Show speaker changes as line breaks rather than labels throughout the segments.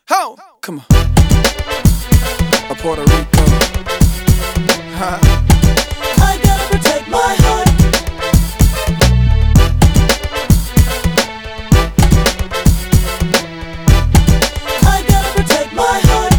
Ho! Come on. A Puerto Rico. Ha.
I gotta protect my heart. I gotta protect my heart.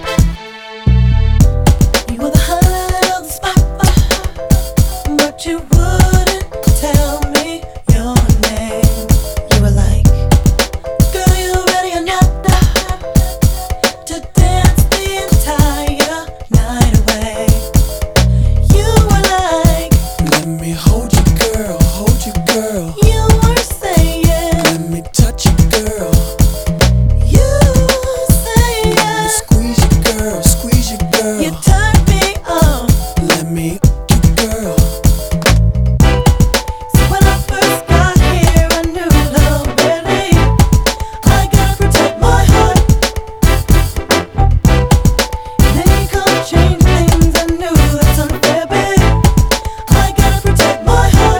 You were the highlight of the spot, but you wouldn't tell me your name. You were like, girl, you ready or not to dance the entire night away. You were like,
let me hold you, girl, hold you, girl.
you were saying,
Let me touch you, girl.
you saying,
Let me squeeze you, girl, squeeze you, girl.
you turned me on.
Let me you, girl.
So when I first got here, I knew love really. I gotta protect my heart. And then you come change things, I knew that's unfair, babe. I gotta protect my heart.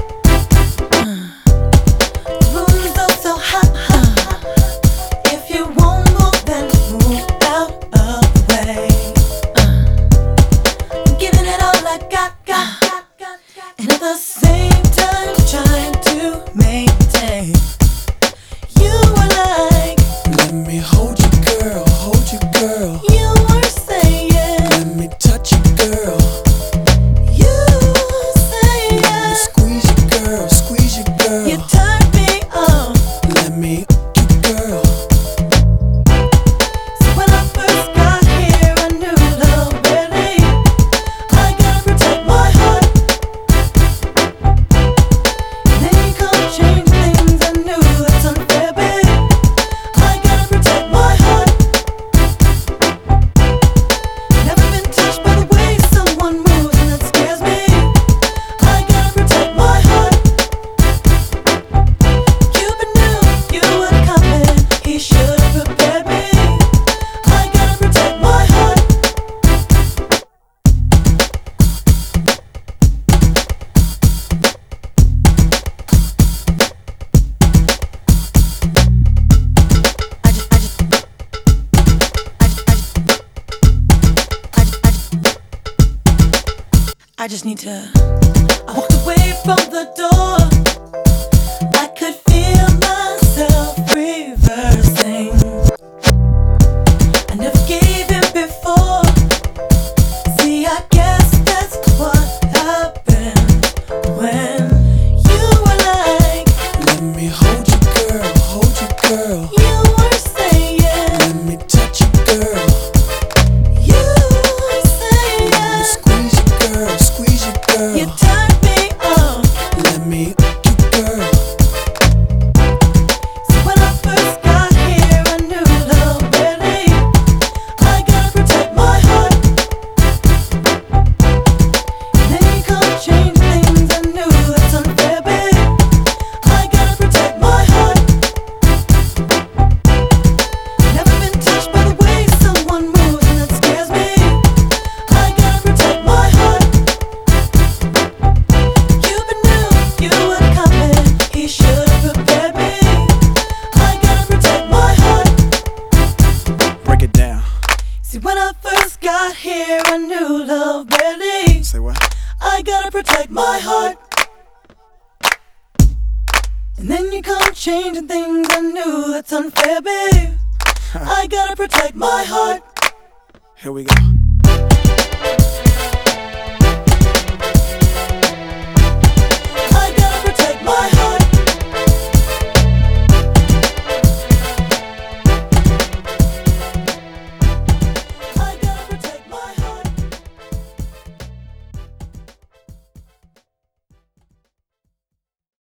The room is oh so hot. If you won't move, then move out of the way. I'm giving it all I got. And at the same time trying to maintain. You were like,
Let me hold you, girl, hold you, girl.
you were saying,
Let me touch you, girl.
you
Let me
saying,
squeeze you, girl, squeeze you, girl.
you turned me on.
Let me you, girl.
So when I first got here, I knew love really. I gotta protect my heart. And then you come change things, I knew that's unfair, babe. I gotta protect my heart. Never been touched by the way someone moves, and that scares me. I gotta protect my heart. Cupid knew you were coming, he should have prepared me. I gotta protect my heart. I just need to. I walked away from the door. I could feel myself reversing. I never gave in before. See, I guess that's what happened when you were like,
Let me hold you, girl, hold you, girl.
you were saying,
Let me touch you, girl.
you
Let me
saying,
squeeze you, girl, squeeze you, girl.
you turned me on.
Let me you, girl.
So when I first got here, I knew love really. I gotta protect my heart. And then you come change things, I knew that's unfair, babe. I gotta protect my heart. Never been touched by the way someone moves, and that scares me. I gotta protect my heart. Cupid knew you were coming, he should have prepared me. I gotta protect my heart.
Break it down.
See, when I first got here, I knew love barely.
Say what?
I gotta protect my heart. And then you come changing things, I knew that's unfair, babe. I gotta protect my heart.
Here we go.